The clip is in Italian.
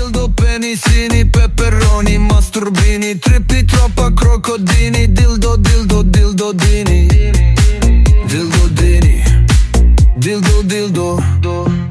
dildo, penisini, pepperoni, masturbini, trippi, troppa, crocodini, dildo, dildo, dildodini, dildodini, dildo, dildo.